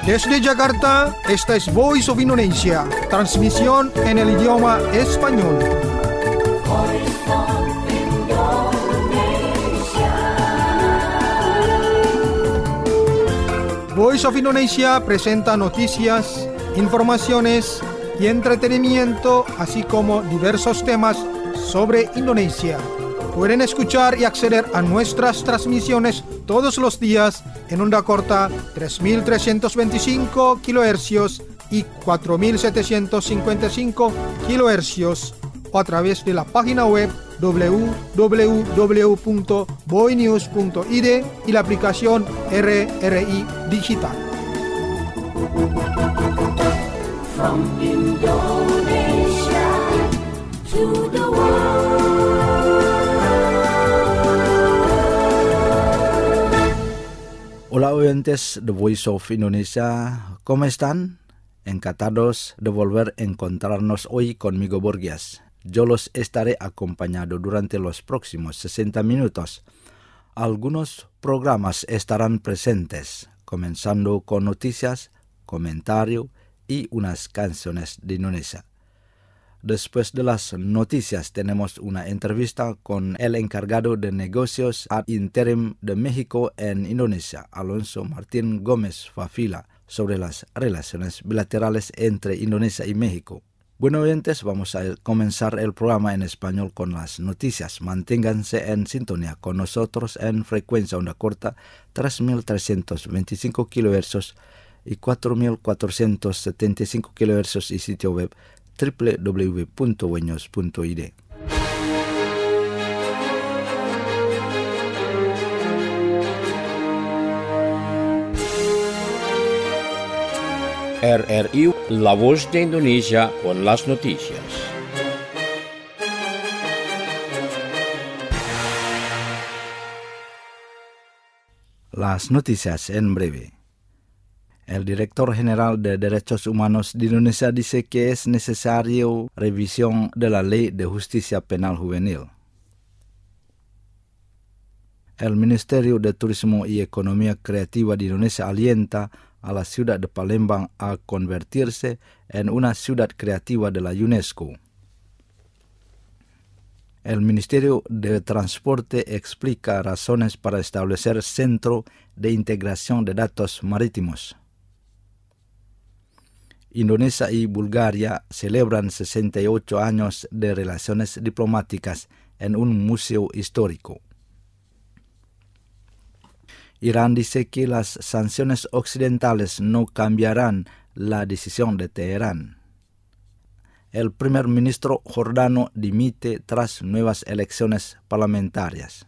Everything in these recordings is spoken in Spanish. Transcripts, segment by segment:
Desde Jakarta, esta es Voice of Indonesia, transmisión en el idioma español. Voice of Indonesia presenta noticias, informaciones y entretenimiento, así como diversos temas sobre Indonesia. Pueden escuchar y acceder a nuestras transmisiones todos los días en onda corta 3.325 kHz y 4.755 kHz o a través de la página web www.boinews.id y la aplicación RRI Digital. From Indonesia to the world. Hola oyentes de Voice of Indonesia, ¿cómo están? Encantados de volver a encontrarnos hoy conmigo Borgias. Yo los estaré acompañando durante los próximos 60 minutos. Algunos programas estarán presentes, comenzando con noticias, comentario y unas canciones de Indonesia. Después de las noticias tenemos una entrevista con el encargado de negocios ad interim de México en Indonesia, Alonso Martín Gómez Fafila, sobre las relaciones bilaterales entre Indonesia y México. Bueno oyentes, vamos a comenzar el programa en español con las noticias. Manténganse en sintonía con nosotros en frecuencia onda corta 3.325 kHz y 4.475 kHz y sitio web www.boinews.id. RRI, la voz de Indonesia con las noticias. Las noticias en breve. El director general de Derechos Humanos de Indonesia dice que es necesario revisión de la Ley de Justicia Penal Juvenil. El Ministerio de Turismo y Economía Creativa de Indonesia alienta a la ciudad de Palembang a convertirse en una ciudad creativa de la UNESCO. El Ministerio de Transporte explica razones para establecer Centro de Integración de Datos Marítimos. Indonesia y Bulgaria celebran 68 años de relaciones diplomáticas en un museo histórico. Irán dice que las sanciones occidentales no cambiarán la decisión de Teherán. El primer ministro jordano dimite tras nuevas elecciones parlamentarias.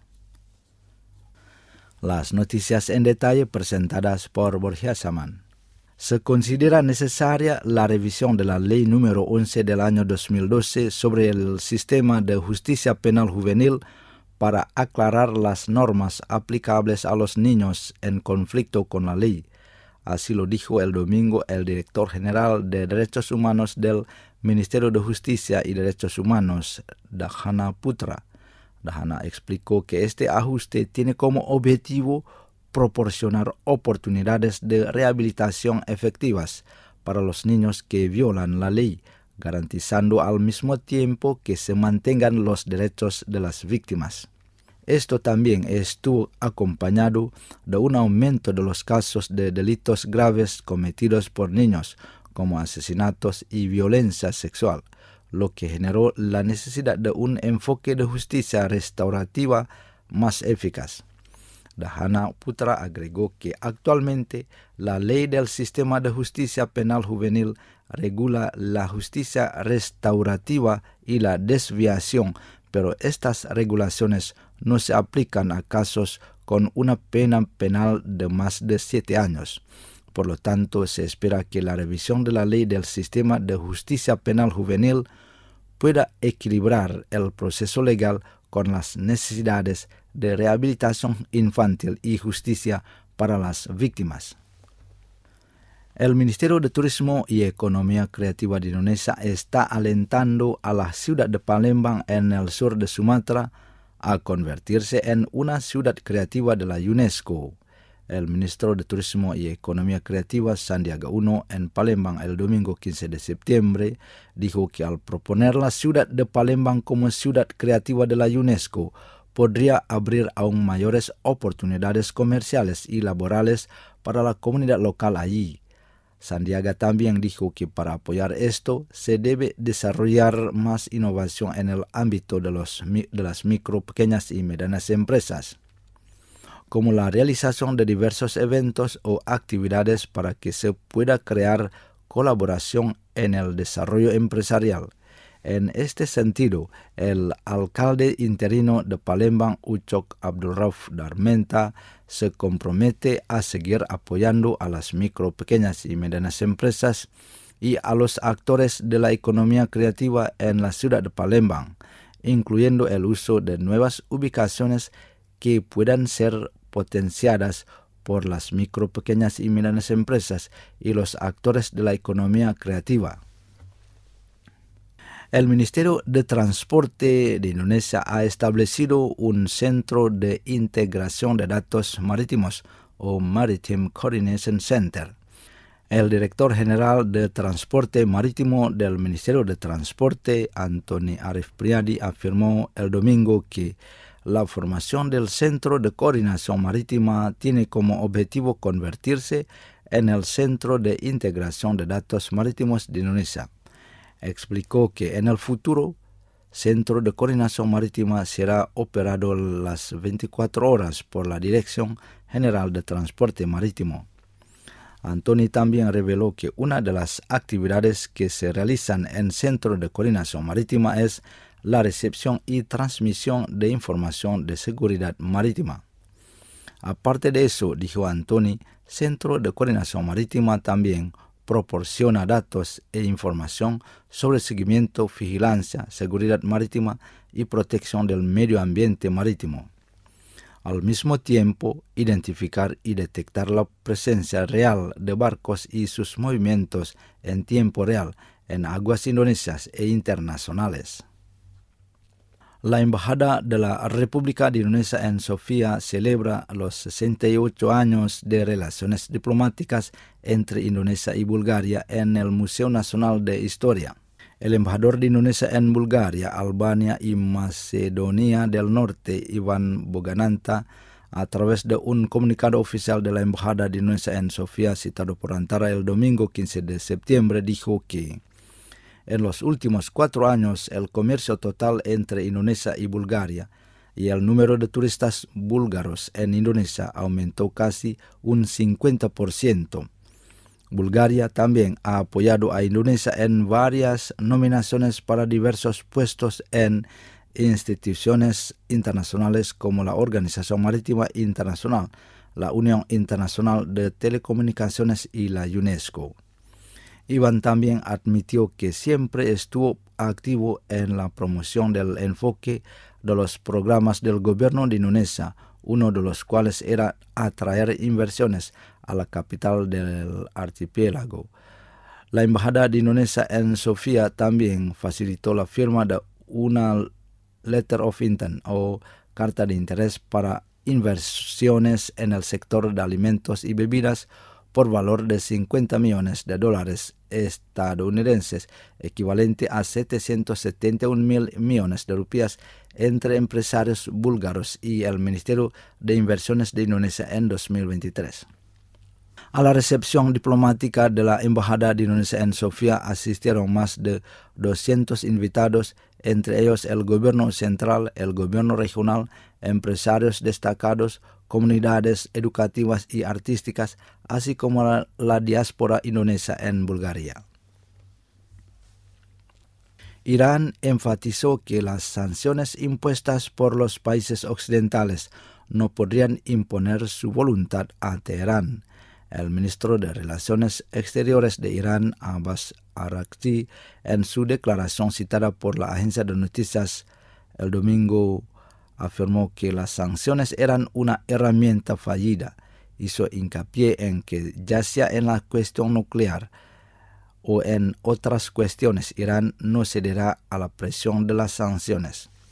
Las noticias en detalle presentadas por Borja Saman. Se considera necesaria la revisión de la Ley número 11 del año 2012 sobre el sistema de justicia penal juvenil para aclarar las normas aplicables a los niños en conflicto con la ley. Así lo dijo el domingo el director general de Derechos Humanos del Ministerio de Justicia y Derechos Humanos, Dahana Putra. Dahana explicó que este ajuste tiene como objetivo proporcionar oportunidades de rehabilitación efectivas para los niños que violan la ley, garantizando al mismo tiempo que se mantengan los derechos de las víctimas. Esto también estuvo acompañado de un aumento de los casos de delitos graves cometidos por niños, como asesinatos y violencia sexual, lo que generó la necesidad de un enfoque de justicia restaurativa más eficaz. Dahana Putra agregó que actualmente la ley del sistema de justicia penal juvenil regula la justicia restaurativa y la desviación, pero estas regulaciones no se aplican a casos con una pena penal de más de 7 años. Por lo tanto, se espera que la revisión de la ley del sistema de justicia penal juvenil pueda equilibrar el proceso legal con las necesidades de rehabilitación infantil y justicia para las víctimas. El Ministerio de Turismo y Economía Creativa de Indonesia está alentando a la ciudad de Palembang en el sur de Sumatra a convertirse en una ciudad creativa de la UNESCO. El ministro de Turismo y Economía Creativa, Sandiaga Uno, en Palembang el domingo 15 de septiembre, dijo que al proponer la ciudad de Palembang como ciudad creativa de la UNESCO, podría abrir aún mayores oportunidades comerciales y laborales para la comunidad local allí. Sandiaga también dijo que para apoyar esto se debe desarrollar más innovación en el ámbito de las micro, pequeñas y medianas empresas, como la realización de diversos eventos o actividades para que se pueda crear colaboración en el desarrollo empresarial. En este sentido, el alcalde interino de Palembang, Ucok Abdulrauf Darmenta, se compromete a seguir apoyando a las micro, pequeñas y medianas empresas y a los actores de la economía creativa en la ciudad de Palembang, incluyendo el uso de nuevas ubicaciones que puedan ser potenciadas por las micro, pequeñas y medianas empresas y los actores de la economía creativa. El Ministerio de Transporte de Indonesia ha establecido un centro de integración de datos marítimos o Maritime Coordination Center. El director general de Transporte Marítimo del Ministerio de Transporte, Antoni Arif Priadi, afirmó el domingo que la formación del Centro de Coordinación Marítima tiene como objetivo convertirse en el Centro de Integración de Datos Marítimos de Indonesia. Explicó que en el futuro, Centro de Coordinación Marítima será operado las 24 horas por la Dirección General de Transporte Marítimo. Antoni también reveló que una de las actividades que se realizan en Centro de Coordinación Marítima es la recepción y transmisión de información de seguridad marítima. Aparte de eso, dijo Antoni, Centro de Coordinación Marítima también proporciona datos e información sobre seguimiento, vigilancia, seguridad marítima y protección del medio ambiente marítimo. Al mismo tiempo, identificar y detectar la presencia real de barcos y sus movimientos en tiempo real en aguas indonesias e internacionales. La Embajada de la República de Indonesia en Sofía celebra los 68 años de relaciones diplomáticas entre Indonesia y Bulgaria en el Museo Nacional de Historia. El embajador de Indonesia en Bulgaria, Albania y Macedonia del Norte, Ivan Bogananta, a través de un comunicado oficial de la Embajada de Indonesia en Sofía citado por Antara el domingo 15 de septiembre, dijo que en los últimos 4 años, el comercio total entre Indonesia y Bulgaria y el número de turistas búlgaros en Indonesia aumentó casi un 50%. Bulgaria también ha apoyado a Indonesia en varias nominaciones para diversos puestos en instituciones internacionales como la Organización Marítima Internacional, la Unión Internacional de Telecomunicaciones y la UNESCO. Iván también admitió que siempre estuvo activo en la promoción del enfoque de los programas del gobierno de Indonesia, uno de los cuales era atraer inversiones a la capital del archipiélago. La Embajada de Indonesia en Sofía también facilitó la firma de una Letter of Intent o Carta de Interés para inversiones en el sector de alimentos y bebidas por valor de $50 millones estadounidenses, equivalente a 771 millones de rupias, entre empresarios búlgaros y el Ministerio de Inversiones de Indonesia en 2023. A la recepción diplomática de la Embajada de Indonesia en Sofía asistieron más de 200 invitados, entre ellos el gobierno central, el gobierno regional, empresarios destacados, comunidades educativas y artísticas, así como la diáspora indonesia en Bulgaria. Irán enfatizó que las sanciones impuestas por los países occidentales no podrían imponer su voluntad a Teherán. El ministro de Relaciones Exteriores de Irán, Abbas Araghchi, en su declaración citada por la agencia de noticias el domingo, afirmó que las sanciones eran una herramienta fallida. Hizo hincapié en que ya sea en la cuestión nuclear o en otras cuestiones, Irán no cederá a la presión de las sanciones.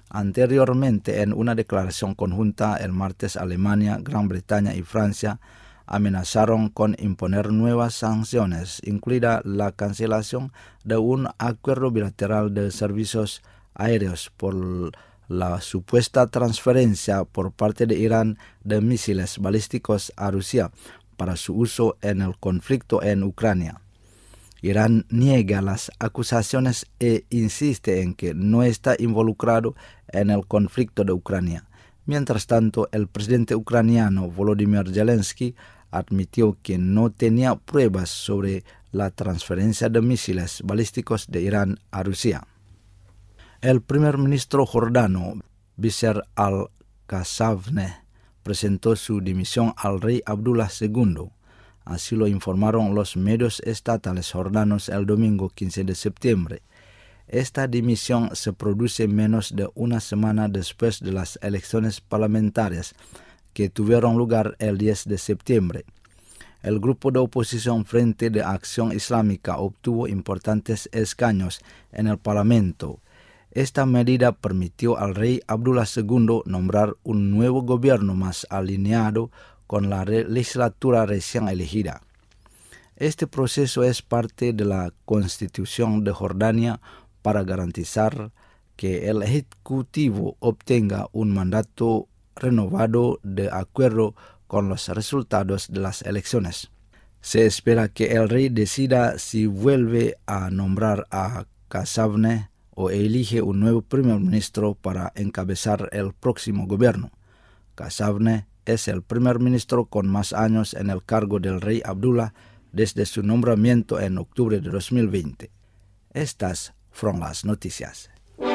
Anteriormente, en una declaración conjunta el martes, Alemania, Gran Bretaña y Francia amenazaron con imponer nuevas sanciones, incluida la cancelación de un acuerdo bilateral de servicios aéreos por la supuesta transferencia por parte de Irán de misiles balísticos a Rusia para su uso en el conflicto en Ucrania. Irán niega las acusaciones e insiste en que no está involucrado en el conflicto de Ucrania. Mientras tanto, el presidente ucraniano Volodymyr Zelensky admitió que no tenía pruebas sobre la transferencia de misiles balísticos de Irán a Rusia. El primer ministro jordano, Bisher al-Qasavneh, presentó su dimisión al rey Abdullah II. Así lo informaron los medios estatales jordanos el domingo 15 de septiembre. Esta dimisión se produce menos de una semana después de las elecciones parlamentarias que tuvieron lugar el 10 de septiembre. El grupo de oposición Frente de Acción Islámica obtuvo importantes escaños en el Parlamento. Esta medida permitió al rey Abdullah II nombrar un nuevo gobierno más alineado con la legislatura recién elegida. Este proceso es parte de la Constitución de Jordania para garantizar que el Ejecutivo obtenga un mandato renovado de acuerdo con los resultados de las elecciones. Se espera que el rey decida si vuelve a nombrar a Qasavneh o elige un nuevo primer ministro para encabezar el próximo gobierno. Qasavneh es el primer ministro con más años en el cargo del rey Abdullah desde su nombramiento en octubre de 2020. Estas fueron las noticias.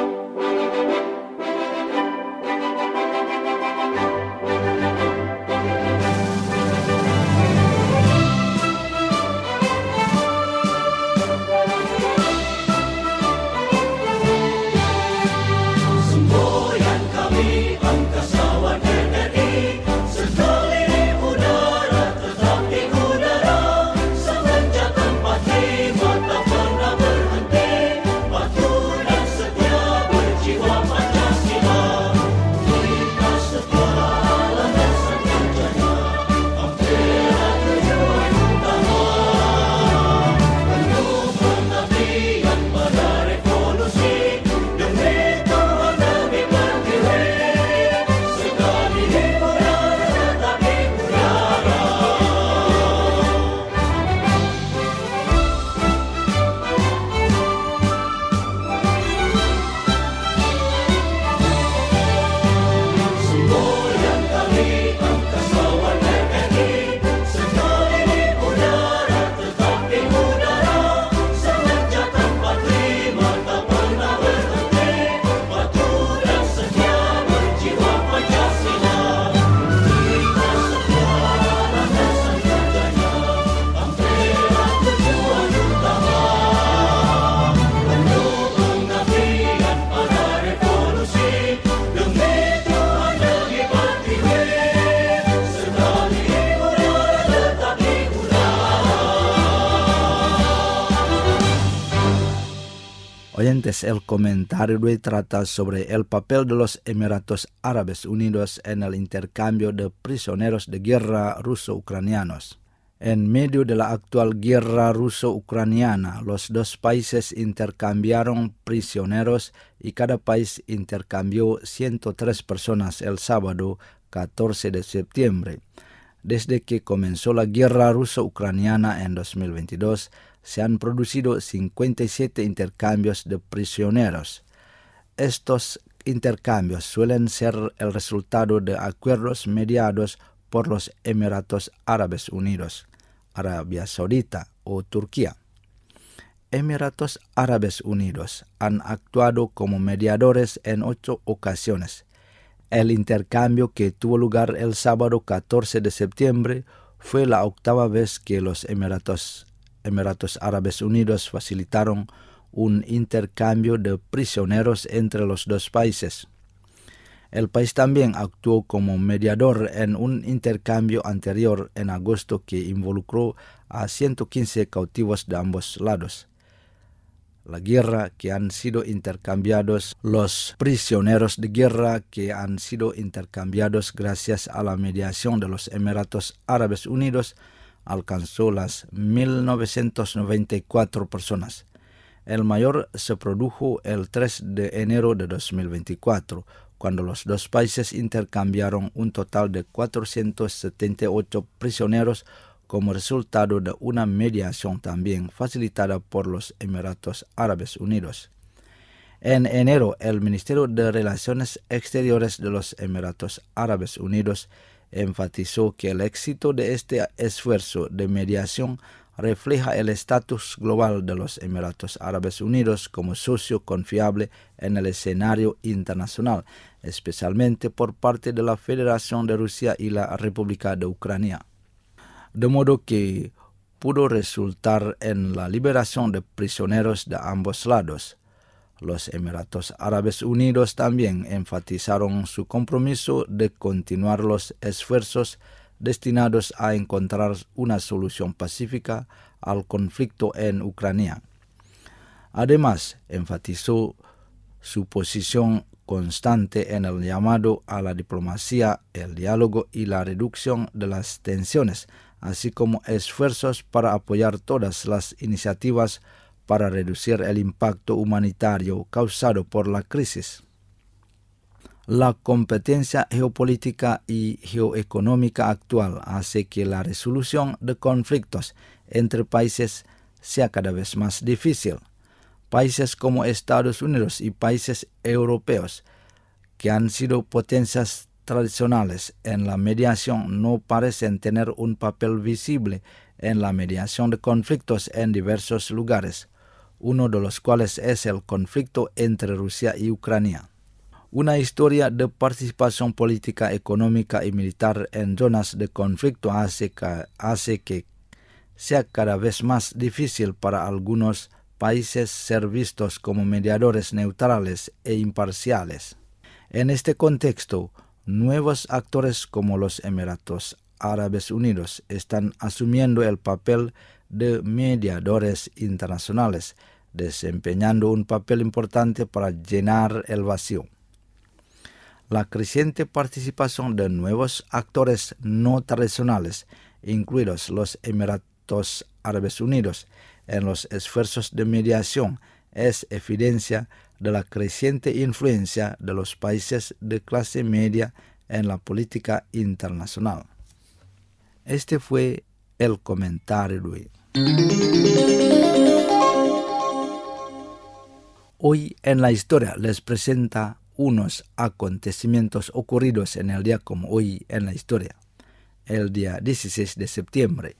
Oyentes, el comentario de hoy trata sobre el papel de los Emiratos Árabes Unidos en el intercambio de prisioneros de guerra ruso-ucranianos. En medio de la actual guerra ruso-ucraniana, los dos países intercambiaron prisioneros y cada país intercambió 103 personas el sábado 14 de septiembre. Desde que comenzó la guerra ruso-ucraniana en 2022, se han producido 57 intercambios de prisioneros. Estos intercambios suelen ser el resultado de acuerdos mediados por los Emiratos Árabes Unidos, Arabia Saudita o Turquía. Emiratos Árabes Unidos han actuado como mediadores en 8 ocasiones. El intercambio que tuvo lugar el sábado 14 de septiembre fue la 8ª vez que los Emiratos Árabes Unidos facilitaron un intercambio de prisioneros entre los dos países. El país también actuó como mediador en un intercambio anterior en agosto que involucró a 115 cautivos de ambos lados. la guerra que han sido intercambiados, los prisioneros de guerra que han sido intercambiados gracias a la mediación de los Emiratos Árabes Unidos, alcanzó las 1.994 personas. El mayor se produjo el 3 de enero de 2024, cuando los dos países intercambiaron un total de 478 prisioneros como resultado de una mediación también facilitada por los Emiratos Árabes Unidos. En enero, el Ministerio de Relaciones Exteriores de los Emiratos Árabes Unidos enfatizó que el éxito de este esfuerzo de mediación refleja el estatus global de los Emiratos Árabes Unidos como socio confiable en el escenario internacional, especialmente por parte de la Federación de Rusia y la República de Ucrania. De modo que pudo resultar en la liberación de prisioneros de ambos lados. Los Emiratos Árabes Unidos también enfatizaron su compromiso de continuar los esfuerzos destinados a encontrar una solución pacífica al conflicto en Ucrania. Además, enfatizó su posición constante en el llamado a la diplomacia, el diálogo y la reducción de las tensiones, así como esfuerzos para apoyar todas las iniciativas para reducir el impacto humanitario causado por la crisis. La competencia geopolítica y geoeconómica actual hace que la resolución de conflictos entre países sea cada vez más difícil. Países como Estados Unidos y países europeos, que han sido potencias tradicionales en la mediación, no parecen tener un papel visible en la mediación de conflictos en diversos lugares, uno de los cuales es el conflicto entre Rusia y Ucrania. Una historia de participación política, económica y militar en zonas de conflicto hace que sea cada vez más difícil para algunos países ser vistos como mediadores neutrales e imparciales. En este contexto, nuevos actores como los Emiratos Árabes Unidos están asumiendo el papel de mediadores internacionales, desempeñando un papel importante para llenar el vacío. La creciente participación de nuevos actores no tradicionales, incluidos los Emiratos Árabes Unidos, en los esfuerzos de mediación, es evidencia de la creciente influencia de los países de clase media en la política internacional. Este fue el comentario de hoy. Hoy en la historia les presenta unos acontecimientos ocurridos en el día como hoy en la historia, el día 16 de septiembre.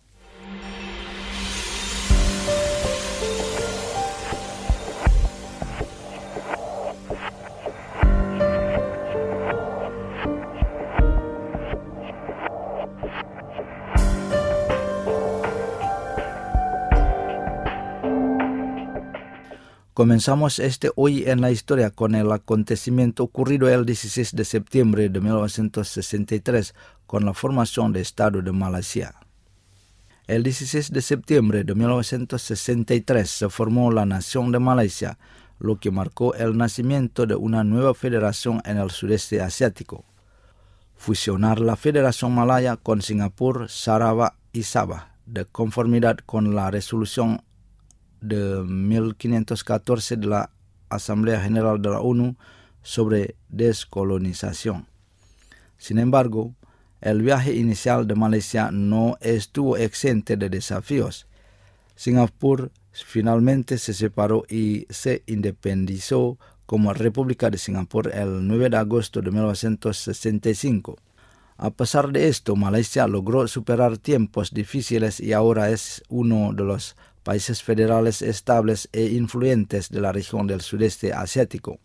Comenzamos hoy en la historia con el acontecimiento ocurrido el 16 de septiembre de 1963 con la formación del Estado de Malasia. El 16 de septiembre de 1963 se formó la nación de Malasia, lo que marcó el nacimiento de una nueva federación en el sudeste asiático. Fusionar la Federación Malaya con Singapur, Sarawak y Sabah, de conformidad con la resolución de 1514 de la Asamblea General de la ONU sobre descolonización. Sin embargo, el viaje inicial de Malasia no estuvo exento de desafíos. Singapur finalmente se separó y se independizó como República de Singapur el 9 de agosto de 1965. A pesar de esto, Malasia logró superar tiempos difíciles y ahora es uno de los países federales estables e influyentes de la región del sudeste asiático.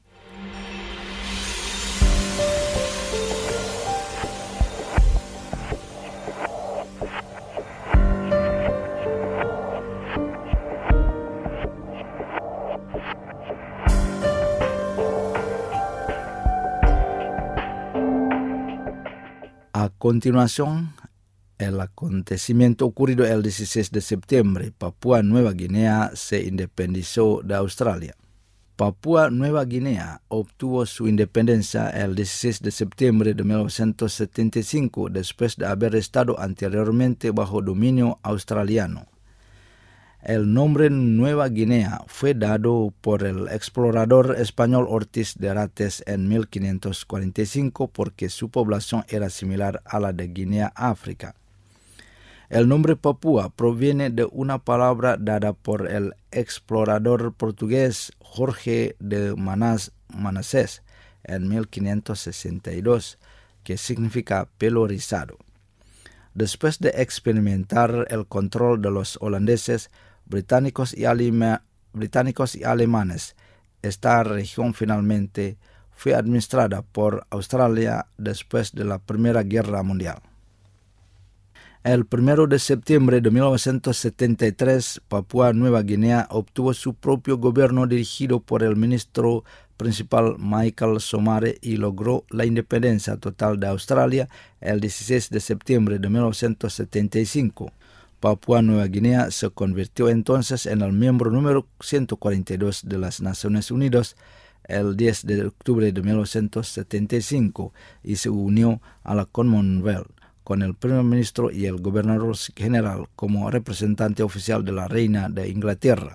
A continuación, El acontecimiento ocurrido el 16 de septiembre, Papúa Nueva Guinea se independizó de Australia. Papúa Nueva Guinea obtuvo su independencia el 16 de septiembre de 1975 después de haber estado anteriormente bajo dominio australiano. El nombre Nueva Guinea fue dado por el explorador español Ortiz de Rates en 1545 porque su población era similar a la de Guinea, África. El nombre Papúa proviene de una palabra dada por el explorador portugués Jorge de Manassés en 1562, que significa pelo rizado. Después de experimentar el control de los holandeses, británicos y alemanes, esta región finalmente fue administrada por Australia después de la Primera Guerra Mundial. El 1 de septiembre de 1973, Papúa Nueva Guinea obtuvo su propio gobierno dirigido por el ministro principal Michael Somare y logró la independencia total de Australia el 16 de septiembre de 1975. Papúa Nueva Guinea se convirtió entonces en el miembro número 142 de las Naciones Unidas el 10 de octubre de 1975 y se unió a la Commonwealth, con el primer ministro y el gobernador general como representante oficial de la reina de Inglaterra.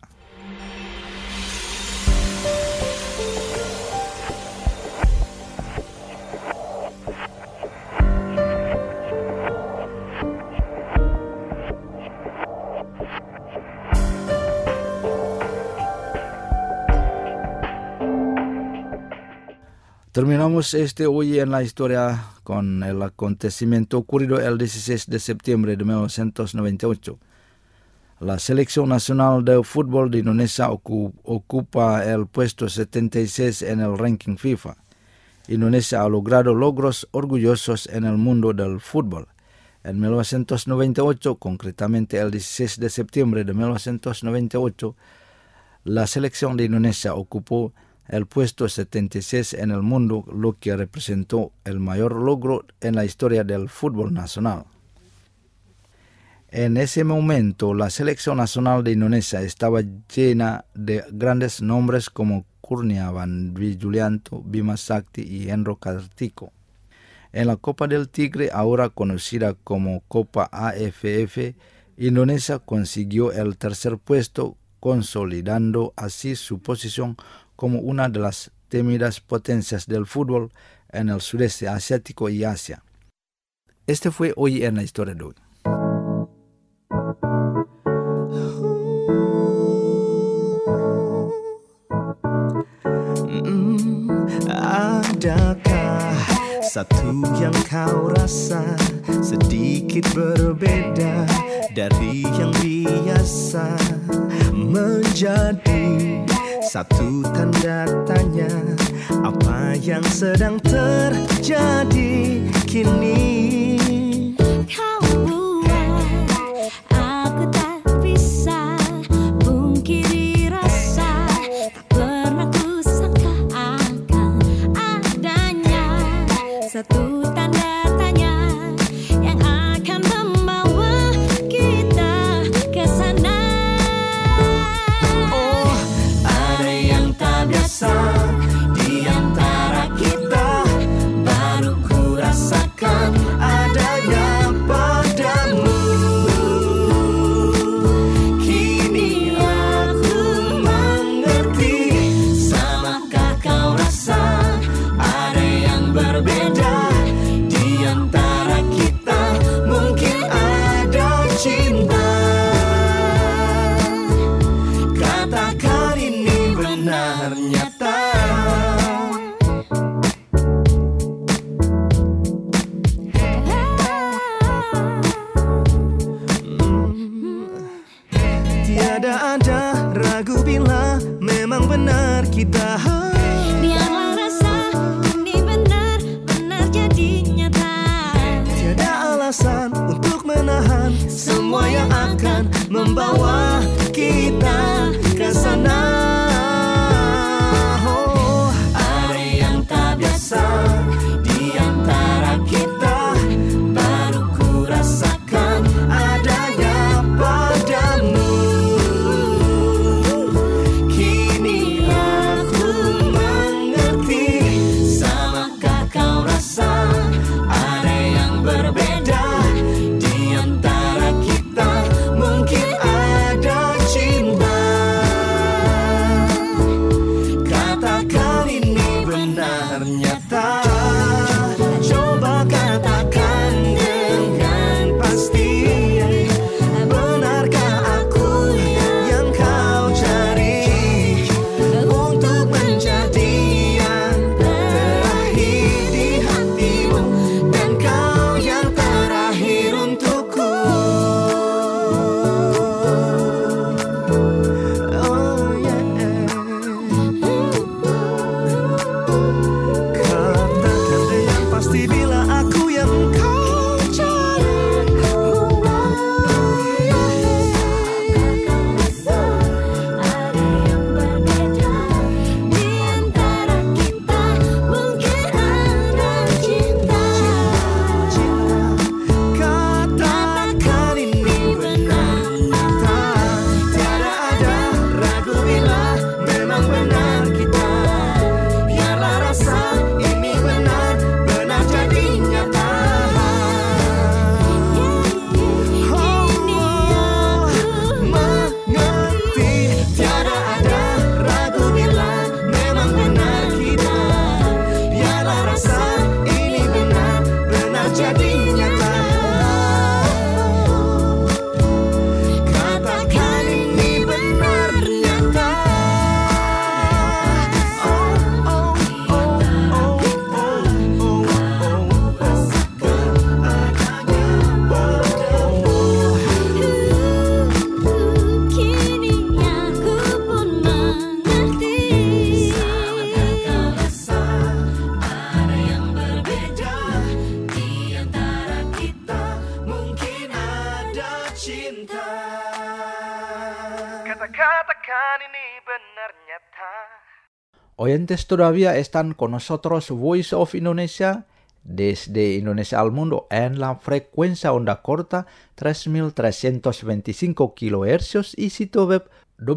Terminamos hoy en la historia con el acontecimiento ocurrido el 16 de septiembre de 1998. La Selección Nacional de Fútbol de Indonesia ocupa el puesto 76 en el ranking FIFA. Indonesia ha logrado logros orgullosos en el mundo del fútbol. En 1998, concretamente el 16 de septiembre de 1998, la selección de Indonesia ocupó el puesto 76 en el mundo, lo que representó el mayor logro en la historia del fútbol nacional. En ese momento, la selección nacional de Indonesia estaba llena de grandes nombres como Kurniawan Dwi Julianto, Bima Sakti y Hendro Kartiko. En la Copa del Tigre, ahora conocida como Copa AFF, Indonesia consiguió el tercer puesto, consolidando así su posición como una de las temidas potencias del fútbol en el sudeste asiático y Asia. Este fue Hoy en la Historia de hoy. Adakah satu yang kau rasa sedikit berbeda dari yang biasa, menjadi satu tanda tanya apa yang sedang terjadi kini. Kau buat aku tak bisa pungkiri rasa tak pernah kusangka akan adanya satu tanda tanya yang akan membawa kita ke sana. Oh, ada yang tak biasa di antara kita, baru ku rasakan adanya padamu. Kini aku mengerti, samakah kau rasa ada yang berbeda Jangan ini benar nyata. Oyentes, todavía están con nosotros Voice of Indonesia desde Indonesia al mundo en la frecuencia onda corta 3325 kHz y sitio web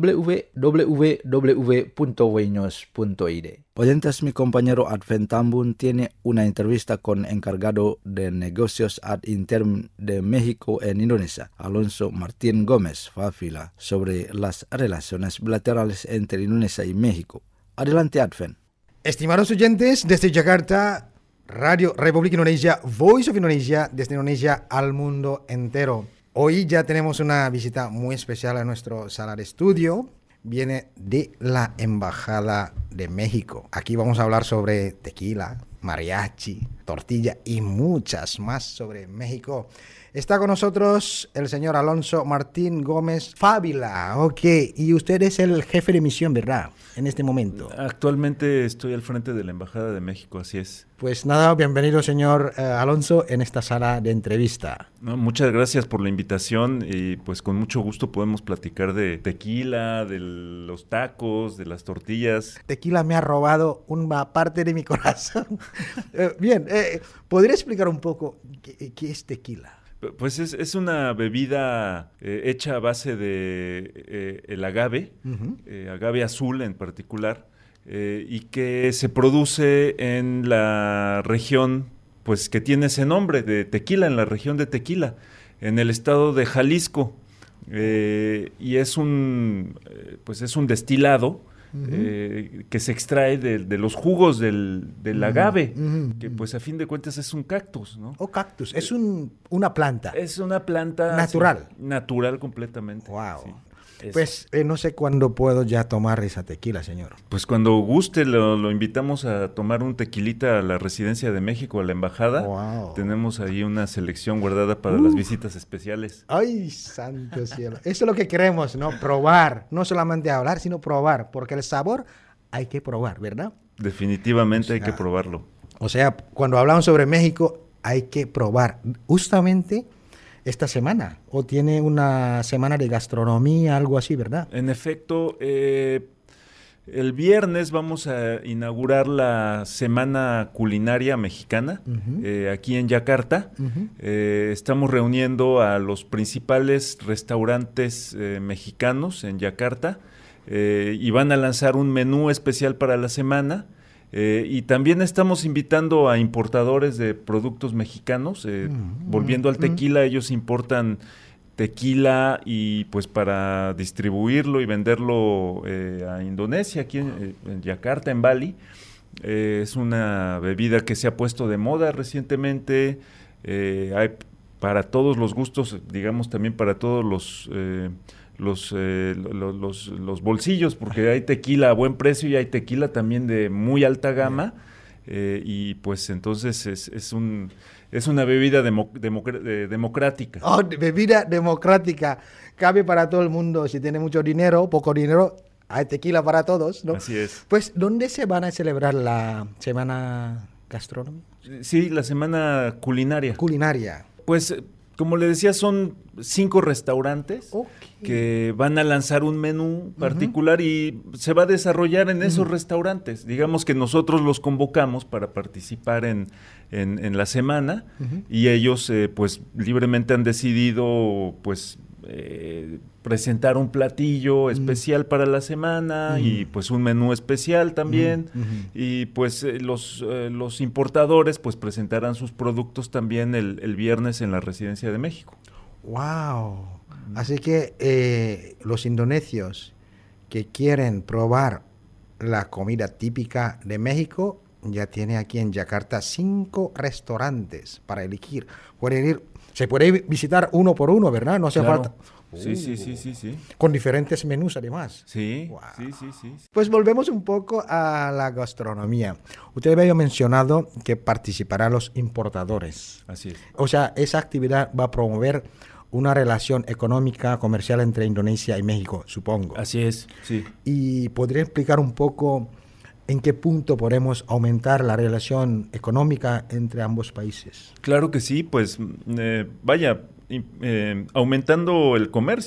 www.wenews.id. Oyentes, mi compañero Advent Tambun tiene una entrevista con encargado de negocios ad interim de México en Indonesia, Alonso Martín Gómez Fávila, sobre las relaciones bilaterales entre Indonesia y México. Adelante, Advent. Estimados oyentes, desde Yakarta, Radio República Indonesia, Voice of Indonesia, desde Indonesia al mundo entero. Hoy ya tenemos una visita muy especial a nuestro sala de estudio. Viene de la Embajada de México. Aquí vamos a hablar sobre tequila, mariachi, tortilla y muchas más sobre México. Está con nosotros el señor Alonso Martín Gómez Fávila. Ok, y usted es el jefe de misión, ¿verdad? En este momento. Actualmente estoy al frente de la Embajada de México, así es. Pues nada, bienvenido señor Alonso en esta sala de entrevista. No, muchas gracias por la invitación y pues con mucho gusto podemos platicar de tequila, de los tacos, de las tortillas. Tequila me ha robado una parte de mi corazón. Bien, ¿podría explicar un poco qué es tequila? Pues es una bebida hecha a base de el agave, agave azul en particular, y que se produce en la región, pues que tiene ese nombre de Tequila, en la región de Tequila, en el estado de Jalisco, y es un destilado que se extrae de los jugos del agave, que pues a fin de cuentas es un cactus, ¿no? O cactus, es una planta. Es una planta natural. Sí, natural completamente. Wow. Sí. Pues no sé cuándo puedo ya tomar esa tequila, señor. Pues cuando guste lo invitamos a tomar un tequilita a la Residencia de México, a la Embajada. Wow. Tenemos ahí una selección guardada para las visitas especiales. Ay, santo cielo. Eso es lo que queremos, ¿no? Probar. No solamente hablar, sino probar. Porque el sabor hay que probar, ¿verdad? Definitivamente hay que probarlo. O sea, cuando hablamos sobre México, hay que probar. Justamente esta semana, o tiene una semana de gastronomía, algo así, ¿verdad? En efecto, el viernes vamos a inaugurar la Semana Culinaria Mexicana aquí en Yakarta. Estamos reuniendo a los principales restaurantes mexicanos en Yakarta y van a lanzar un menú especial para la semana. Y también estamos invitando a importadores de productos mexicanos, volviendo al tequila, ellos importan tequila y pues para distribuirlo y venderlo a Indonesia, aquí en Yakarta, en Bali. Es una bebida que se ha puesto de moda recientemente, hay para todos los gustos, digamos también para todos los bolsillos, porque hay tequila a buen precio y hay tequila también de muy alta gama, y pues entonces es una bebida democrática. Oh, bebida democrática, cabe para todo el mundo, si tiene mucho dinero, poco dinero, hay tequila para todos, ¿no? Así es. Pues, ¿dónde se van a celebrar la semana gastronómica? Sí, la semana culinaria. Culinaria. Pues, como le decía, son 5 restaurantes que van a lanzar un menú particular y se va a desarrollar en esos restaurantes. Digamos que nosotros los convocamos para participar en la semana y ellos pues libremente han decidido pues presentar un platillo especial para la semana y pues un menú especial también y pues los importadores pues presentarán sus productos también el viernes en la Residencia de México. ¡Wow! Así que los indonesios que quieren probar la comida típica de México ya tiene aquí en Yakarta 5 restaurantes para elegir. Pueden ir, se puede visitar uno por uno, ¿verdad? No hace falta. Sí. Con diferentes menús además. Sí, wow. sí. Pues volvemos un poco a la gastronomía. Usted había mencionado que participarán los importadores. Así es. O sea, esa actividad va a promover una relación económica, comercial entre Indonesia y México, supongo. Así es, sí. ¿Y podría explicar un poco en qué punto podemos aumentar la relación económica entre ambos países? Claro que sí, pues aumentando el comercio.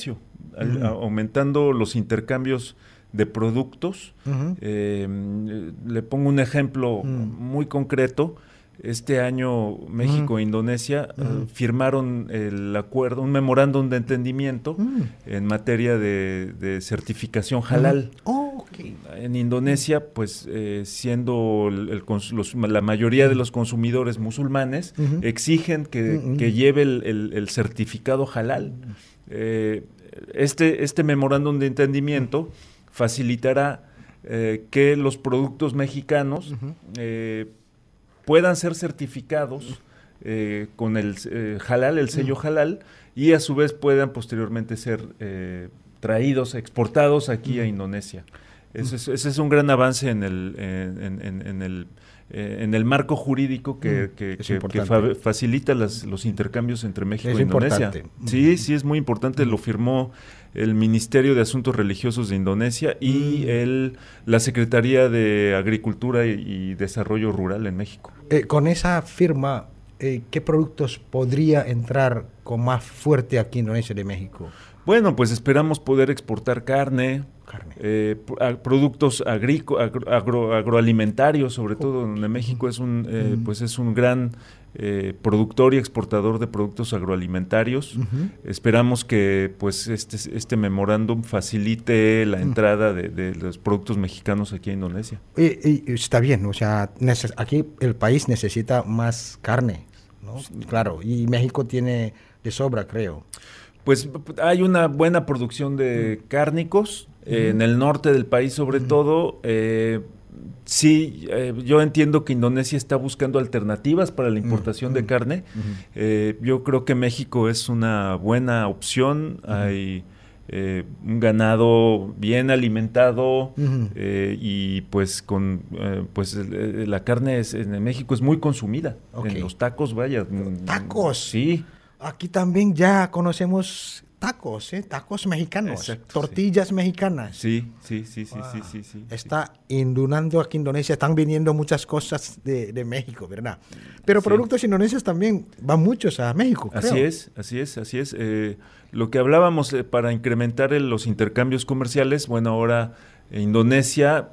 aumentando los intercambios de productos. Le pongo un ejemplo muy concreto. Este año México e Indonesia firmaron el acuerdo, un memorándum de entendimiento en materia de certificación halal. En Indonesia, pues siendo la mayoría de los consumidores musulmanes, exigen que lleve el certificado halal. Este memorándum de entendimiento facilitará que los productos mexicanos puedan ser certificados con el halal, el sello halal, y a su vez puedan posteriormente ser traídos, exportados aquí a Indonesia. Ese es un gran avance en el marco jurídico que facilita los intercambios entre México e Indonesia. Sí, es muy importante. Lo firmó el Ministerio de Asuntos Religiosos de Indonesia y la Secretaría de Agricultura y Desarrollo Rural en México. Con esa firma, ¿qué productos podría entrar con más fuerte aquí en Indonesia de México? Bueno, pues esperamos poder exportar carne. Productos agroalimentarios, sobre todo donde México es un gran productor y exportador de productos agroalimentarios. Esperamos que pues este memorándum facilite la entrada de los productos mexicanos aquí a Indonesia. Está bien, o sea, aquí el país necesita más carne, ¿no? Claro, y México tiene de sobra, creo. Pues hay una buena producción de cárnicos en el norte del país, sobre todo. Sí, yo entiendo que Indonesia está buscando alternativas para la importación de carne. Yo creo que México es una buena opción. Hay un ganado bien alimentado y pues la carne en México es muy consumida. En los tacos, vaya. ¿Tacos? Sí. Aquí también ya conocemos tacos, tacos mexicanos, exacto, tortillas mexicanas. Sí. Está inundando aquí Indonesia, están viniendo muchas cosas de México, ¿verdad? Pero productos indonesios también van muchos a México, creo. Así es. Lo que hablábamos para incrementar los intercambios comerciales, bueno, ahora Indonesia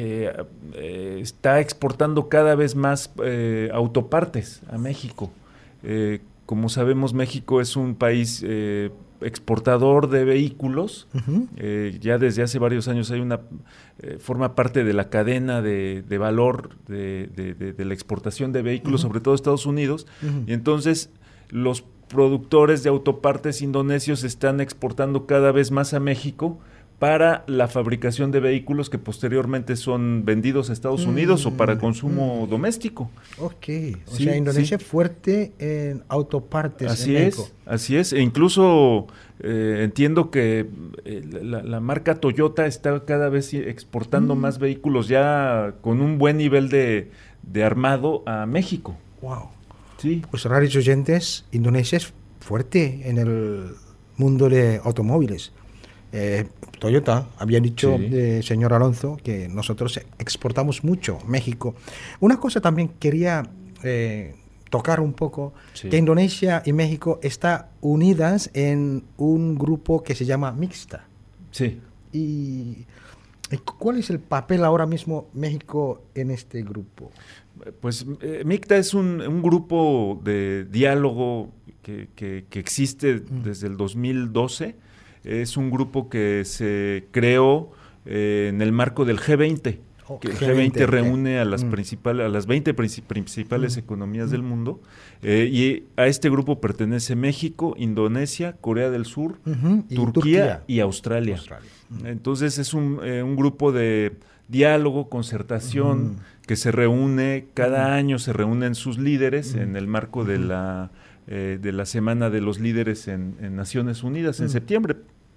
está exportando cada vez más autopartes a México. Como sabemos, México es un país exportador de vehículos. Ya desde hace varios años forma parte de la cadena de valor de la exportación de vehículos, sobre todo Estados Unidos. Y entonces los productores de autopartes indonesios están exportando cada vez más a México para la fabricación de vehículos que posteriormente son vendidos a Estados Unidos o para consumo doméstico. O sea, Indonesia fuerte en autopartes. Así es. E incluso entiendo que la marca Toyota está cada vez exportando más vehículos ya con un buen nivel de armado a México. Wow. Sí. Pues, radios oyentes, Indonesia es fuerte en el mundo de automóviles. Toyota había dicho, señor Alonso, que nosotros exportamos mucho México. Una cosa también quería tocar un poco, que Indonesia y México están unidas en un grupo que se llama Mixta. Sí. ¿Y cuál es el papel ahora mismo México en este grupo? Pues MICTA es un grupo de diálogo que existe desde el 2012. Es un grupo que se creó en el marco del G20. Que el G20 reúne a las 20 principales economías del mundo, y a este grupo pertenece México, Indonesia, Corea del Sur, Turquía y Australia. Entonces es un grupo de diálogo, concertación, que se reúne, cada año se reúnen sus líderes en el marco de la Semana de los Líderes en Naciones Unidas en septiembre.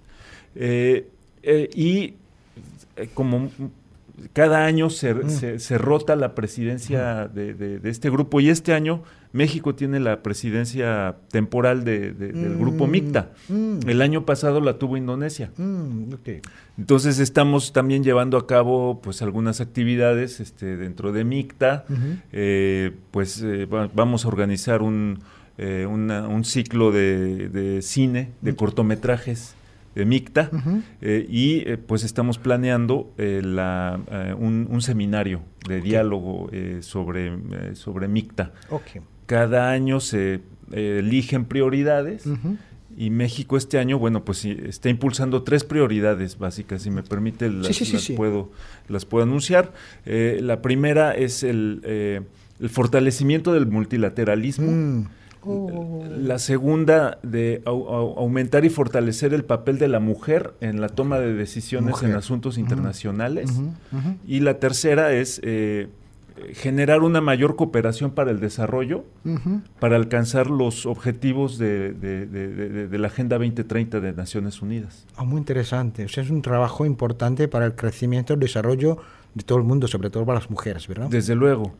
Y como cada año se rota la presidencia de este grupo, y este año México tiene la presidencia temporal del grupo MICTA. El año pasado la tuvo Indonesia. Entonces estamos también llevando a cabo pues algunas actividades dentro de MICTA. Vamos a organizar un ciclo de cine, de cortometrajes Micta, pues estamos planeando un seminario de diálogo sobre Micta. Ok. Cada año se eligen prioridades. Y México este año, bueno, pues está impulsando 3 prioridades básicas, si me permite, las puedo anunciar. La primera es el fortalecimiento del multilateralismo. La segunda, de aumentar y fortalecer el papel de la mujer en la toma de decisiones en asuntos internacionales. Y la tercera es generar una mayor cooperación para el desarrollo, para alcanzar los objetivos de la Agenda 2030 de Naciones Unidas. Muy interesante. O sea, es un trabajo importante para el crecimiento y el desarrollo de todo el mundo, sobre todo para las mujeres, ¿verdad? Desde luego,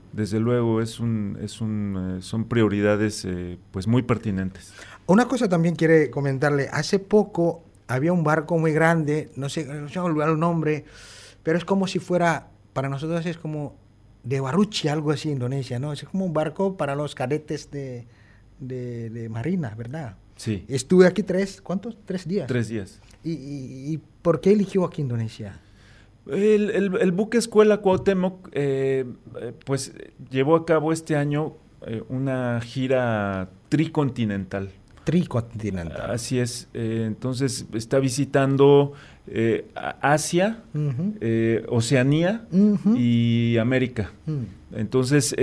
son prioridades pues muy pertinentes. Una cosa también quiere comentarle. Hace poco había un barco muy grande, no sé olvidar el nombre, pero es como si fuera, para nosotros es como de Baruchi, algo así, Indonesia, ¿no? Es como un barco para los cadetes de marina, ¿verdad? Sí. Estuve aquí 3 días. 3 días. ¿Y por qué eligió aquí Indonesia? El buque Escuela Cuauhtémoc pues llevó a cabo este año una gira tricontinental. Así es. Entonces está visitando Asia, Oceanía y América. Entonces,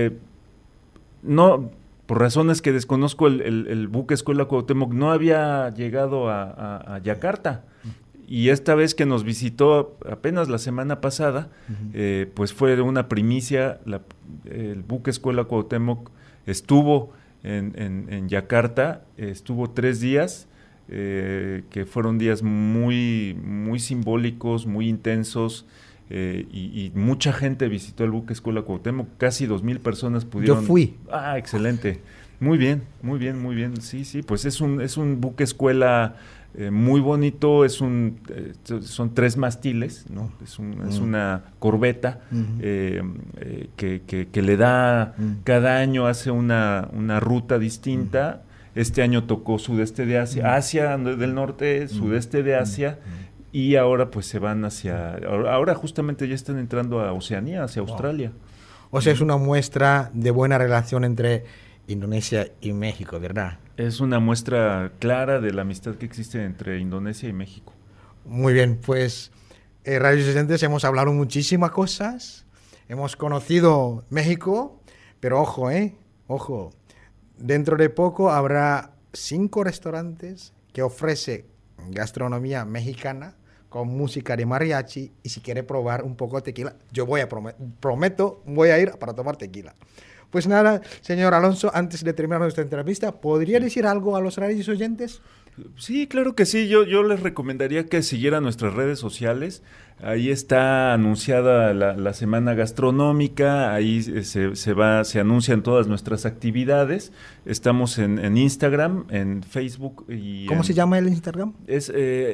no, por razones que desconozco, el buque Escuela Cuauhtémoc no había llegado a Yakarta. Y esta vez que nos visitó apenas la semana pasada, pues fue una primicia. El buque Escuela Cuauhtémoc estuvo en Yakarta, estuvo 3 días, que fueron días muy, muy simbólicos, muy intensos, y mucha gente visitó el buque Escuela Cuauhtémoc, casi 2,000 personas pudieron. Yo fui. Excelente. Muy bien. Sí, pues es un buque escuela muy bonito, son 3 mástiles, ¿no? Es una corbeta que le da, cada año hace una ruta distinta. Este año tocó sudeste de Asia, Asia del norte, sudeste de Asia, y ahora pues se van ahora justamente ya están entrando a Oceanía, hacia Australia. O sea, es una muestra de buena relación entre Indonesia y México, ¿verdad? Es una muestra clara de la amistad que existe entre Indonesia y México. Muy bien, pues Radio Oyentes, hemos hablado muchísimas cosas, hemos conocido México, pero ojo, dentro de poco habrá 5 restaurantes que ofrece gastronomía mexicana con música de mariachi, y si quiere probar un poco de tequila, yo prometo, voy a ir para tomar tequila. Pues nada, señor Alonso, antes de terminar nuestra entrevista, ¿podría decir algo a los radios oyentes? Sí, claro que sí. Yo les recomendaría que siguieran nuestras redes sociales. Ahí está anunciada la semana gastronómica. Ahí se anuncian todas nuestras actividades. Estamos en Instagram, en Facebook. ¿Cómo se llama el Instagram? Es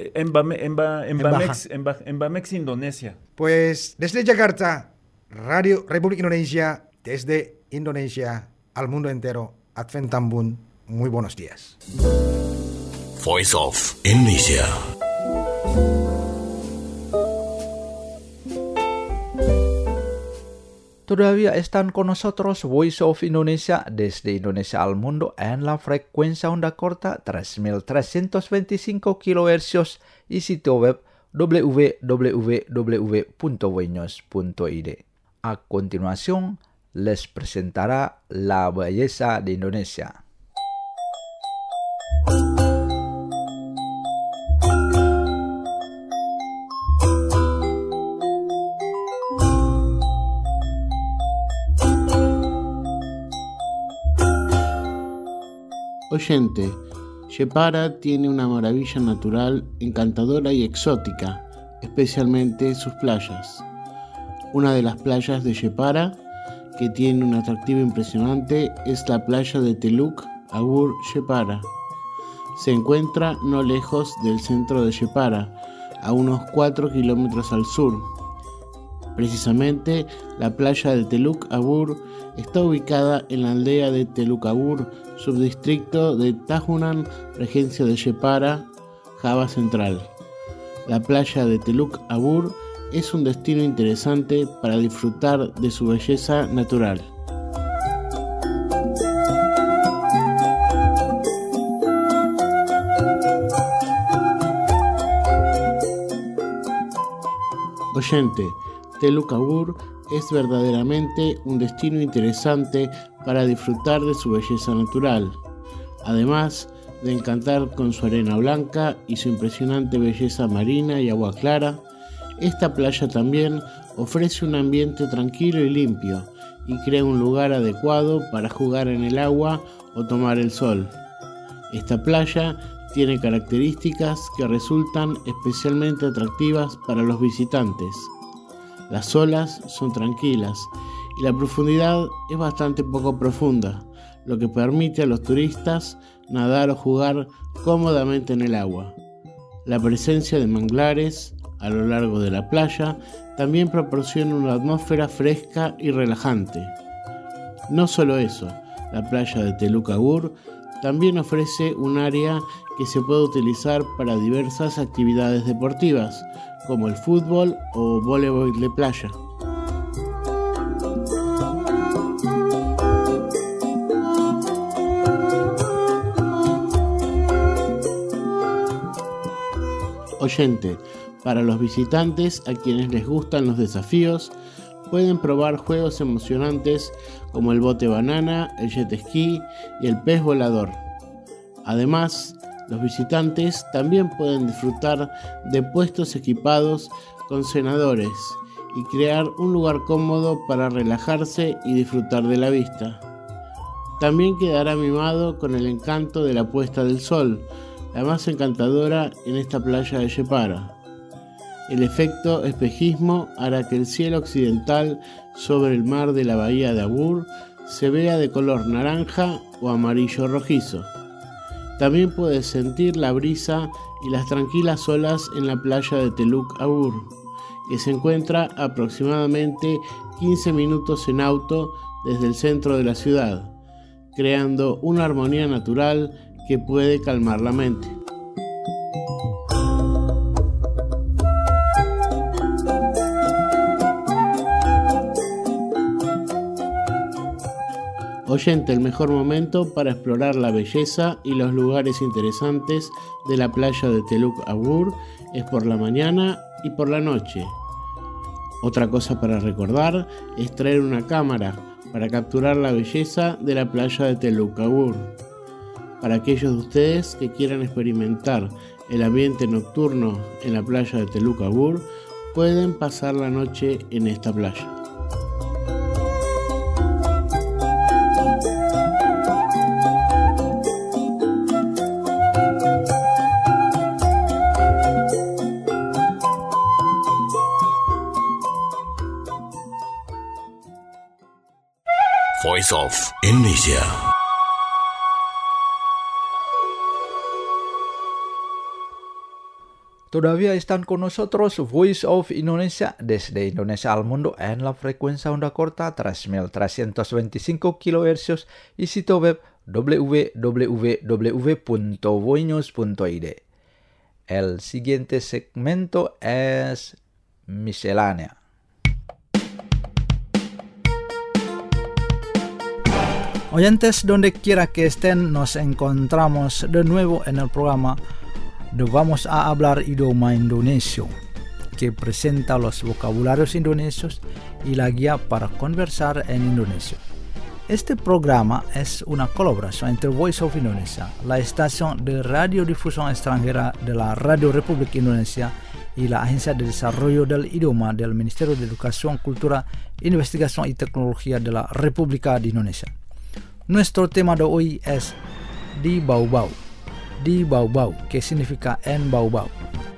Embamex Indonesia. Pues desde Yakarta, Radio Republik Indonesia, desde Indonesia al mundo entero, Advent Tambun, muy buenos días. Voice of Indonesia. Todavía están con nosotros Voice of Indonesia desde Indonesia al mundo en la frecuencia onda corta 3325 kHz y sitio web www.voinews.id. A continuación, les presentará la belleza de Indonesia. Oyente, Jepara tiene una maravilla natural encantadora y exótica, especialmente sus playas. Una de las playas de Jepara, que tiene un atractivo impresionante, es la playa de Teluk Abur Jepara. Se encuentra no lejos del centro de Jepara, a unos 4 kilómetros al sur. Precisamente, la playa de Teluk Abur está ubicada en la aldea de Teluk Abur, subdistrito de Tahunan, regencia de Jepara, Java Central. La playa de Teluk Abur es un destino interesante para disfrutar de su belleza natural. Oyente, Teluk Abur es verdaderamente un destino interesante para disfrutar de su belleza natural. Además de encantar con su arena blanca y su impresionante belleza marina y agua clara, esta playa también ofrece un ambiente tranquilo y limpio y crea un lugar adecuado para jugar en el agua o tomar el sol. Esta playa tiene características que resultan especialmente atractivas para los visitantes. Las olas son tranquilas y la profundidad es bastante poco profunda, lo que permite a los turistas nadar o jugar cómodamente en el agua. La presencia de manglares a lo largo de la playa también proporciona una atmósfera fresca y relajante. No solo eso, la playa de Teluk Abur también ofrece un área que se puede utilizar para diversas actividades deportivas, como el fútbol o voleibol de playa. Oyente, para los visitantes a quienes les gustan los desafíos, pueden probar juegos emocionantes como el bote banana, el jet ski y el pez volador. Además, los visitantes también pueden disfrutar de puestos equipados con cenadores y crear un lugar cómodo para relajarse y disfrutar de la vista. También quedará mimado con el encanto de la puesta del sol, la más encantadora en esta playa de Yepara. El efecto espejismo hará que el cielo occidental sobre el mar de la bahía de Abur se vea de color naranja o amarillo rojizo. También puedes sentir la brisa y las tranquilas olas en la playa de Teluk Abur, que se encuentra a aproximadamente 15 minutos en auto desde el centro de la ciudad, creando una armonía natural que puede calmar la mente. Oyente, el mejor momento para explorar la belleza y los lugares interesantes de la playa de Teluk Abur es por la mañana y por la noche. Otra cosa para recordar es traer una cámara para capturar la belleza de la playa de Teluk Abur. Para aquellos de ustedes que quieran experimentar el ambiente nocturno en la playa de Teluk Abur, pueden pasar la noche en esta playa. Voice of Indonesia. Todavía están con nosotros Voice of Indonesia desde Indonesia al mundo en la frecuencia onda corta 3.325 kHz y sitio web www.voinews.id. El siguiente segmento es miscelánea. Oyentes, donde quiera que estén, nos encontramos de nuevo en el programa de Vamos a hablar idioma indonesio, que presenta los vocabularios indonesios y la guía para conversar en indonesio. Este programa es una colaboración entre Voice of Indonesia, la estación de radiodifusión extranjera de la Radio Republik Indonesia, y la Agencia de Desarrollo del Idioma del Ministerio de Educación, Cultura, Investigación y Tecnología de la República de Indonesia. Nuestro tema de hoy es Di Bau Bau. Di Bau Bau, que significa en Bau Bau.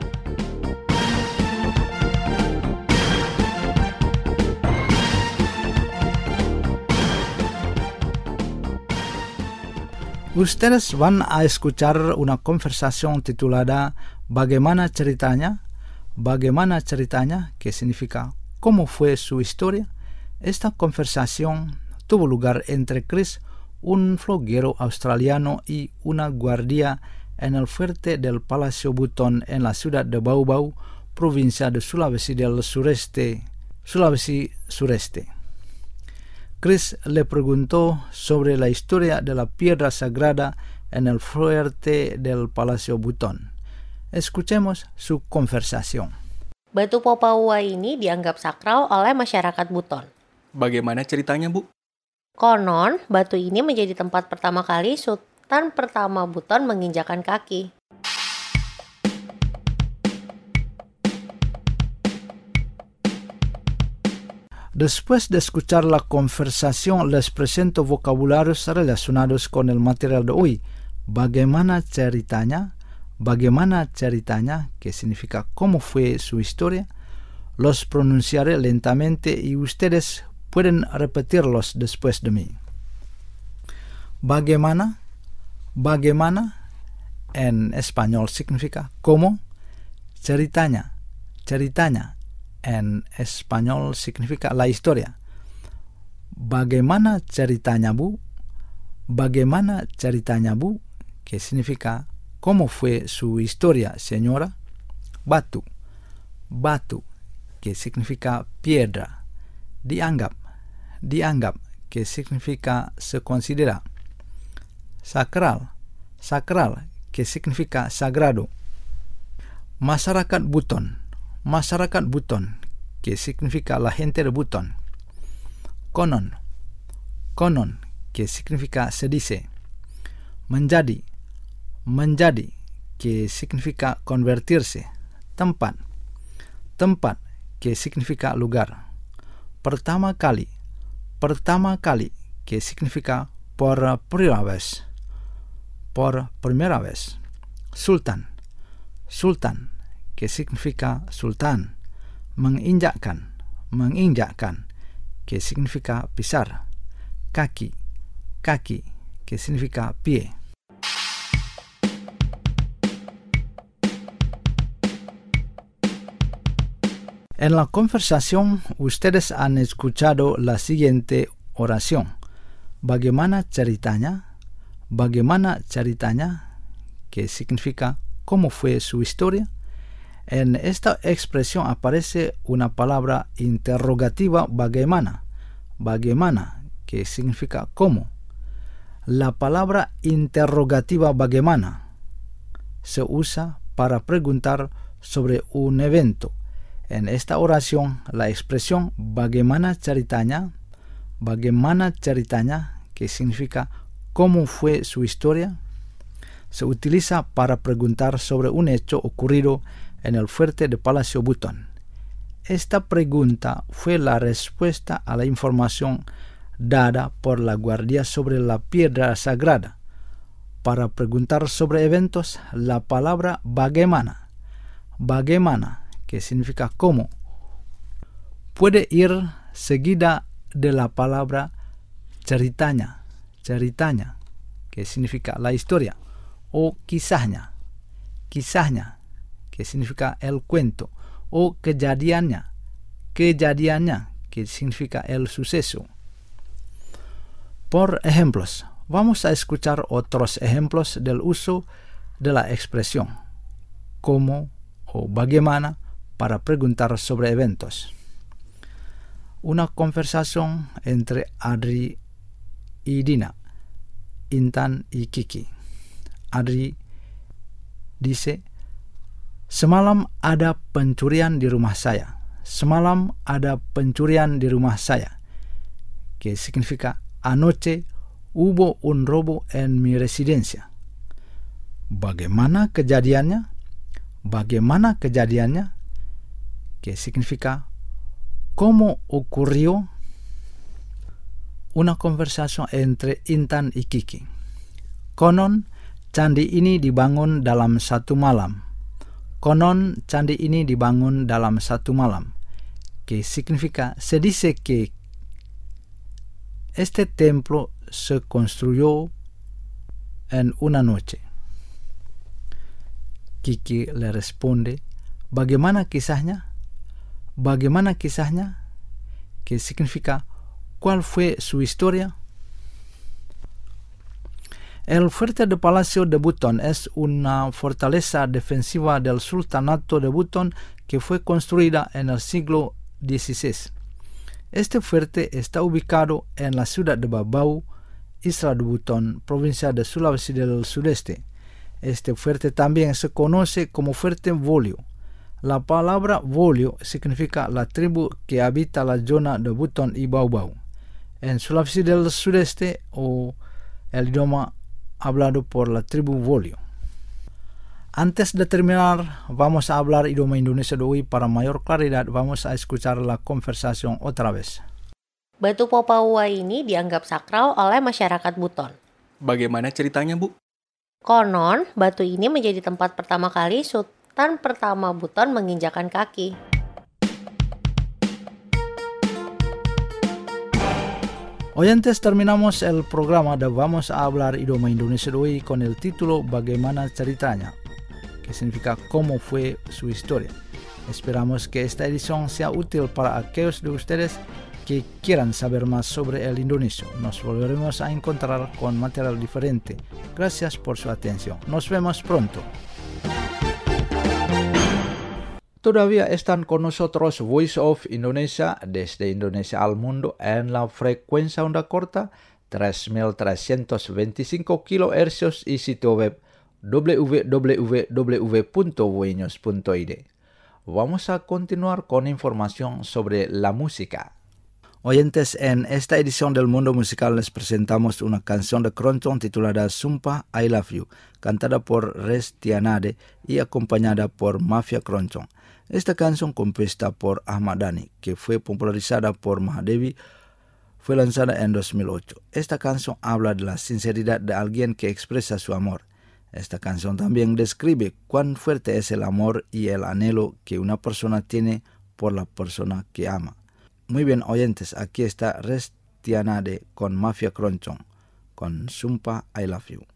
Ustedes van a escuchar una conversación titulada ¿Bagaimana ceritanya? Bagaimana ceritanya, que significa ¿cómo fue su historia? Esta conversación tuvo lugar entre Chris, un floguero australiano, y una guardia en el fuerte del Palacio Buton en la ciudad de Bau-Bau, provincia de Sulawesi del Sureste, Sulawesi Sureste. Chris le preguntó sobre la historia de la piedra sagrada en el fuerte del Palacio Buton. Escuchemos su conversación. Batu Popawua ini dianggap sakral oleh masyarakat Buton. Bagaimana ceritanya, Bu? Konon, batu ini menjadi tempat pertama kali Sultan pertama Buton menginjakan kaki. Después de escuchar la conversación, les presento vocabularios relacionados con el material de hoy. Bagaimana ceritanya? Bagaimana ceritanya, que significa cómo fue su historia. Los pronunciaré lentamente y ustedes pueden repetirlos después de mí. Bagaimana, bagaimana, en español significa cómo. Ceritanya, ceritanya, en español significa la historia. Bagaimana ceritanya, Bu? Bagaimana ceritanya, Bu? Que significa ¿cómo fue su historia, señora? Batu, batu, que significa piedra. Dianggap, dianggap, que significa se considera. Sakral, sakral, que significa sagrado. Masyarakat Buton, masyarakat Buton, que significa la gente de Buton. Konon, konon, que significa se dice. Menjadi, menjadi, que significa convertirse. Tempat, tempat, que significa lugar. Pertama kali, que significa por primera vez. Por primera vez. Sultan, sultan, que significa sultan. Menginjakkan, menginjakkan, que significa pisar. Kaki, kaki, que significa pie. En la conversación, ustedes han escuchado la siguiente oración. Bagaimana ceritanya? Bagaimana ceritanya? Que significa ¿cómo fue su historia? En esta expresión aparece una palabra interrogativa bagaimana. Bagaimana, que significa ¿cómo? La palabra interrogativa bagaimana se usa para preguntar sobre un evento. En esta oración, la expresión bagaimana ceritanya, que significa ¿cómo fue su historia?, se utiliza para preguntar sobre un hecho ocurrido en el fuerte de Palacio Buton. Esta pregunta fue la respuesta a la información dada por la guardia sobre la piedra sagrada. Para preguntar sobre eventos, la palabra bagaimana, que significa cómo, puede ir seguida de la palabra ceritanya, que significa la historia, o kisahnya, que significa el cuento, o kejadiannya, que significa el suceso. Por ejemplos, vamos a escuchar otros ejemplos del uso de la expresión cómo o bagaimana para preguntar sobre eventos. Una conversación entre Adri y Dina, Intan y Kiki. Adri dice, semalam ada pencurian di rumah saya. Semalam ada pencurian di rumah saya. Que significa anoche hubo un robo en mi residencia. Bagaimana kejadiannya? Bagaimana kejadiannya? Que significa ¿cómo ocurrió? Una conversación entre Intan y Kiki. Konon, candi ini dibangun dalam satu malam. Konon, candi ini dibangun dalam satu malam. Que significa, se dice que este templo se construyó en una noche. Kiki le responde, ¿bagaimana kisahnya? ¿Bagaimana kisahnya? Que significa, ¿cuál fue su historia? El fuerte de Palacio de Buton es una fortaleza defensiva del Sultanato de Buton que fue construida en el siglo XVI. Este fuerte está ubicado en la ciudad de Babau, Isla de Buton, provincia de Sulawesi del Sudeste. Este fuerte también se conoce como Fuerte Volio. La palabra Volio significa la tribu que habita la zona de Buton y Baubau. En Sulawesi del Sudeste, o el idioma hablado por la tribu Volio. Antes de terminar, vamos a hablar idioma Indonesia de hoy. Para mayor claridad, vamos a escuchar la conversación otra vez. Batu Popawua ini dianggap sakral oleh masyarakat Buton. Bagaimana ceritanya, Bu? Konon, batu ini menjadi tempat pertama kali Sultan pertama Buton menginjakan kaki. Oyentes, terminamos el programa de Vamos a hablar idioma Indonesia de hoy con el título Bagaimana ceritanya, que significa cómo fue su historia. Esperamos que esta edición sea útil para aquellos de ustedes que quieran saber más sobre el indonesio. Nos volveremos a encontrar con material diferente. Gracias por su atención. Nos vemos pronto. Todavía están con nosotros Voice of Indonesia desde Indonesia al mundo en la frecuencia onda corta 3325 kHz y sitio web www.voinews.id. Vamos a continuar con información sobre la música. Oyentes, en esta edición del Mundo Musical les presentamos una canción de Keroncong titulada Sumpah I Love You, cantada por Restianade y acompañada por Mafia Keroncong. Esta canción, compuesta por Ahmad Dhani, que fue popularizada por Mahadevi, fue lanzada en 2008. Esta canción habla de la sinceridad de alguien que expresa su amor. Esta canción también describe cuán fuerte es el amor y el anhelo que una persona tiene por la persona que ama. Muy bien, oyentes, aquí está Restianade con Mafia Keroncong, con Sumpah I Love You.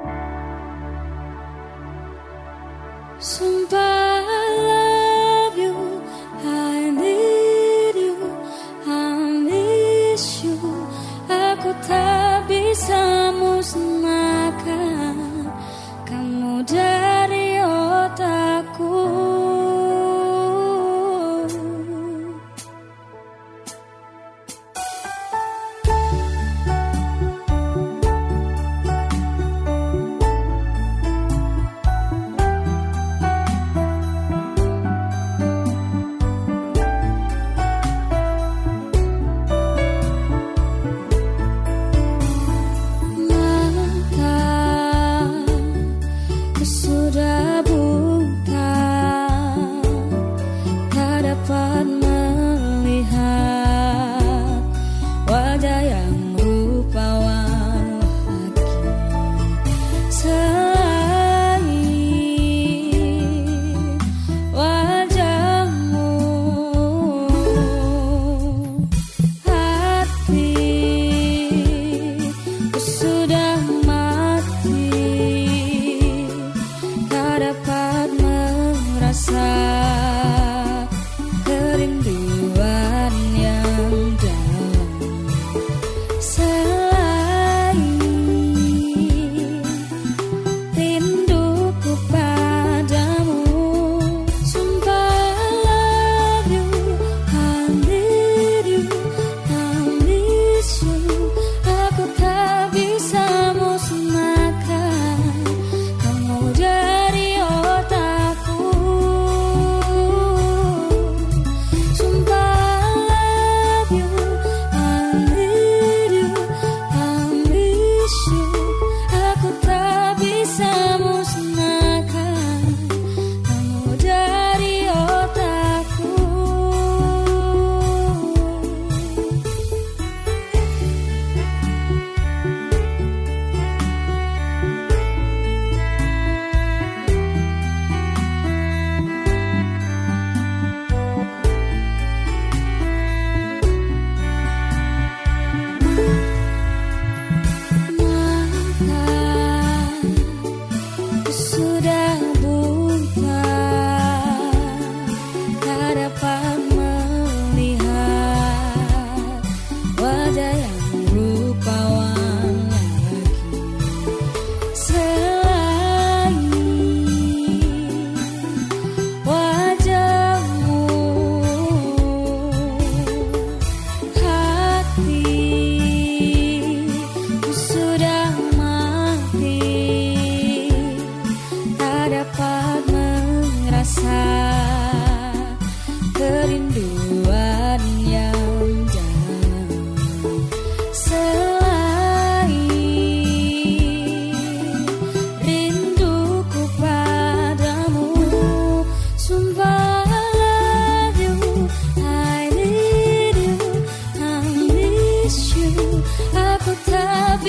Sumpah I love you, I need you, I miss you. Aku tak bisa musnahkan kamu dari otakku. Sudah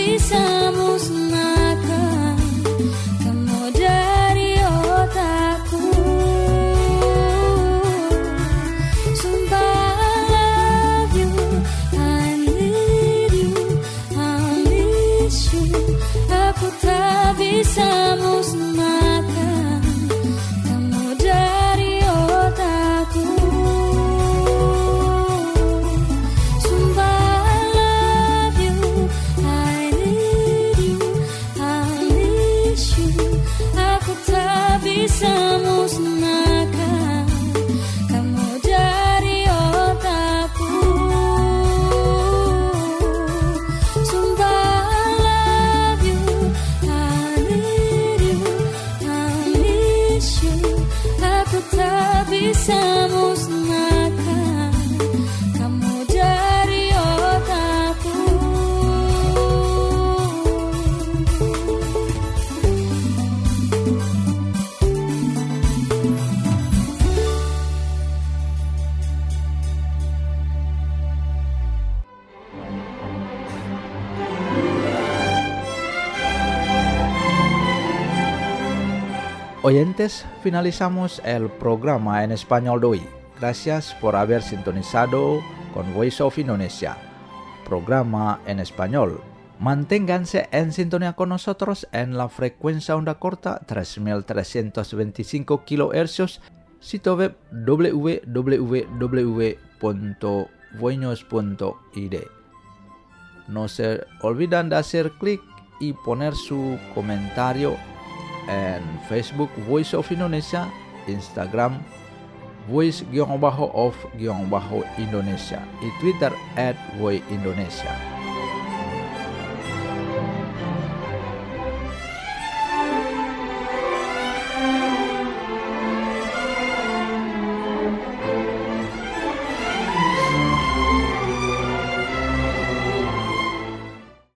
bisa musnahkan kamu dari otakku. Sumpah I love you, I need you, I miss you. Aku tak bisa musnahkan kamu dari otakku. Sumpah I love you, I need you, I miss you. Aku tak bisa musnahkan kamu dari otakku. Sumpah I love you, I need you, I miss you. Aku tak bisa musnahkan kamu dari otakku. Oyentes, finalizamos el programa en español de hoy. Gracias por haber sintonizado con Voice of Indonesia, programa en español. Manténganse en sintonía con nosotros en la frecuencia onda corta 3325 kHz, sitio web www.voinos.id. No se olviden de hacer clic y poner su comentario en Facebook Voice of Indonesia, Instagram Voice_of_Indonesia y Twitter @voiceindonesia.